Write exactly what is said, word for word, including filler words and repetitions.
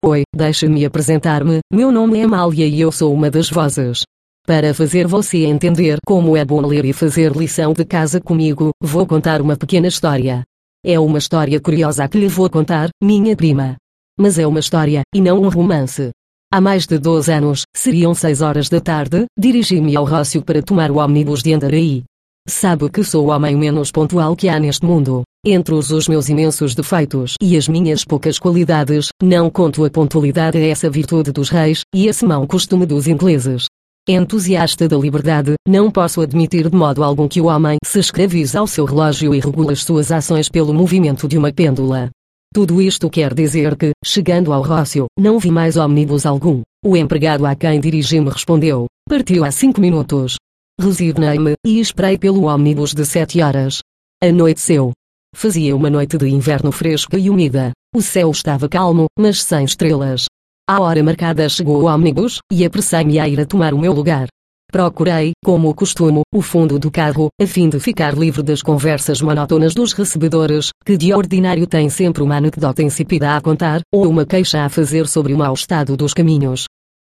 Oi, deixe-me apresentar-me, meu nome é Amália e eu sou uma das vozes. Para fazer você entender como é bom ler e fazer lição de casa comigo, vou contar uma pequena história. É uma história curiosa que lhe vou contar, minha prima. Mas é uma história, e não um romance. Há mais de doze anos, seriam seis horas da tarde, dirigi-me ao Rócio para tomar o ônibus de Andaraí. Sabe que sou o homem menos pontual que há neste mundo. Entre os, os meus imensos defeitos e as minhas poucas qualidades, não conto a pontualidade a essa virtude dos reis, e esse mau costume dos ingleses. Entusiasta da liberdade, não posso admitir de modo algum que o homem se escravize ao seu relógio e regule as suas ações pelo movimento de uma pêndula. Tudo isto quer dizer que, chegando ao Rócio, não vi mais ônibus algum. O empregado a quem dirigi-me respondeu: partiu há cinco minutos. Resignei-me, e esperei pelo ônibus de sete horas. Anoiteceu. Fazia uma noite de inverno fresca e úmida. O céu estava calmo, mas sem estrelas. À hora marcada chegou o ônibus, e apressei-me a ir a tomar o meu lugar. Procurei, como o costume, o fundo do carro, a fim de ficar livre das conversas monótonas dos recebedores, que de ordinário têm sempre uma anedota insípida a contar, ou uma queixa a fazer sobre o mau estado dos caminhos.